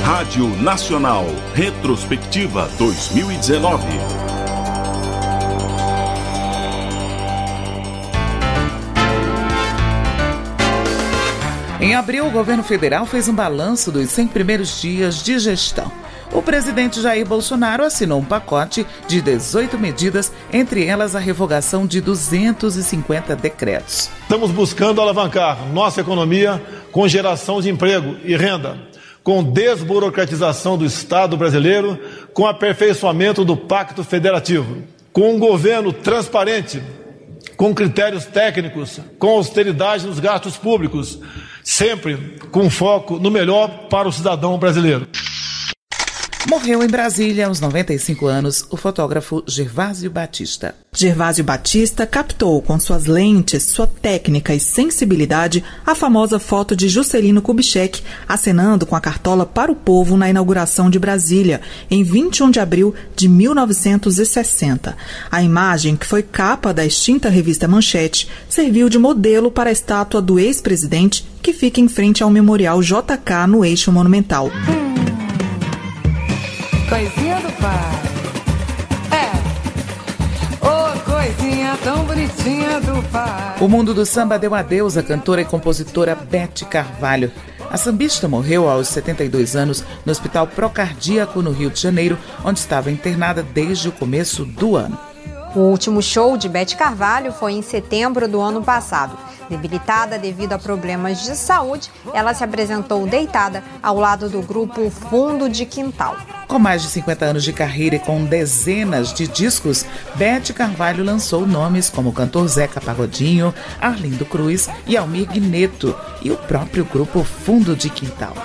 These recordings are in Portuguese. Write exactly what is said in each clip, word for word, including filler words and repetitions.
Rádio Nacional, Retrospectiva dois mil e dezenove. Em abril, o governo federal fez um balanço dos cem primeiros dias de gestão. O presidente Jair Bolsonaro assinou um pacote de dezoito medidas, entre elas a revogação de duzentos e cinquenta decretos. Estamos buscando alavancar nossa economia com geração de emprego e renda, com desburocratização do Estado brasileiro, com aperfeiçoamento do Pacto Federativo, com um governo transparente, com critérios técnicos, com austeridade nos gastos públicos, sempre com foco no melhor para o cidadão brasileiro. Morreu em Brasília, aos noventa e cinco anos, o fotógrafo Gervásio Batista. Gervásio Batista captou com suas lentes, sua técnica e sensibilidade a famosa foto de Juscelino Kubitschek acenando com a cartola para o povo na inauguração de Brasília, em vinte e um de abril de mil novecentos e sessenta. A imagem, que foi capa da extinta revista Manchete, serviu de modelo para a estátua do ex-presidente, que fica em frente ao Memorial J K no Eixo Monumental. Coisinha do pai. É. Ô, oh, coisinha tão bonitinha do pai. O mundo do samba deu adeus à cantora e compositora Bete Carvalho. A sambista morreu aos setenta e dois anos no Hospital Procardíaco, no Rio de Janeiro, onde estava internada desde o começo do ano. O último show de Bete Carvalho foi em setembro do ano passado. Debilitada devido a problemas de saúde, ela se apresentou deitada ao lado do grupo Fundo de Quintal. Com mais de cinquenta anos de carreira e com dezenas de discos, Bete Carvalho lançou nomes como o cantor Zeca Pagodinho, Arlindo Cruz e Almir Guineto, e o próprio grupo Fundo de Quintal.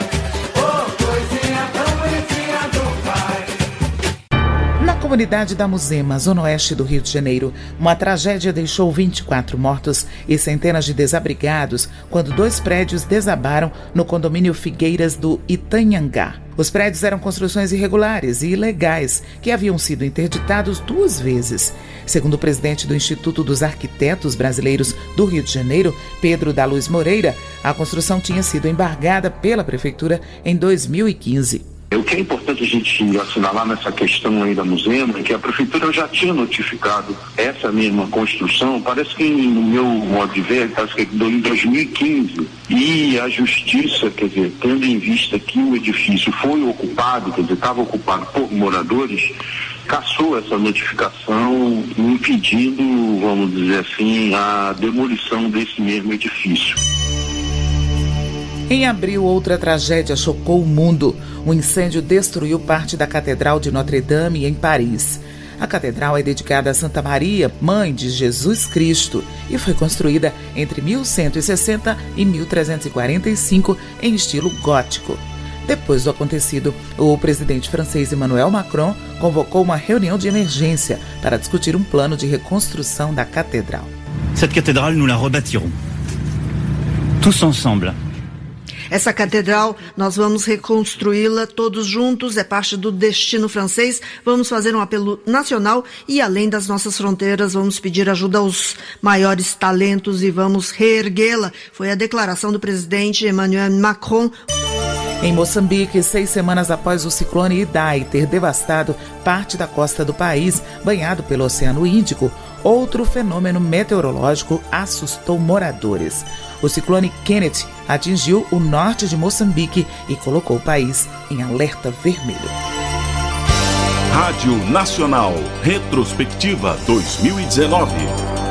Na comunidade da Muzema, zona oeste do Rio de Janeiro, uma tragédia deixou vinte e quatro mortos e centenas de desabrigados quando dois prédios desabaram no condomínio Figueiras do Itanhangá. Os prédios eram construções irregulares e ilegais que haviam sido interditados duas vezes. Segundo o presidente do Instituto dos Arquitetos Brasileiros do Rio de Janeiro, Pedro da Luz Moreira, a construção tinha sido embargada pela prefeitura em dois mil e quinze. O que é importante a gente assinalar nessa questão aí da Muzema é que a prefeitura já tinha notificado essa mesma construção, parece que no meu modo de ver, parece que em dois mil e quinze, e a justiça, quer dizer, tendo em vista que o edifício foi ocupado, quer dizer, estava ocupado por moradores, cassou essa notificação, impedindo, vamos dizer assim, a demolição desse mesmo edifício. Em abril, outra tragédia chocou o mundo. Um incêndio destruiu parte da Catedral de Notre-Dame, em Paris. A catedral é dedicada a Santa Maria, mãe de Jesus Cristo, e foi construída entre mil cento e sessenta e mil trezentos e quarenta e cinco em estilo gótico. Depois do acontecido, o presidente francês Emmanuel Macron convocou uma reunião de emergência para discutir um plano de reconstrução da catedral. Cette cathédrale, nous la rebâtirons. Tous ensemble. Essa catedral, nós vamos reconstruí-la todos juntos, é parte do destino francês. Vamos fazer um apelo nacional e, além das nossas fronteiras, vamos pedir ajuda aos maiores talentos e vamos reerguê-la. Foi a declaração do presidente Emmanuel Macron. Em Moçambique, seis semanas após o ciclone Idai ter devastado parte da costa do país, banhado pelo Oceano Índico, outro fenômeno meteorológico assustou moradores. O ciclone Kenneth atingiu o norte de Moçambique e colocou o país em alerta vermelho. Rádio Nacional, Retrospectiva dois mil e dezenove.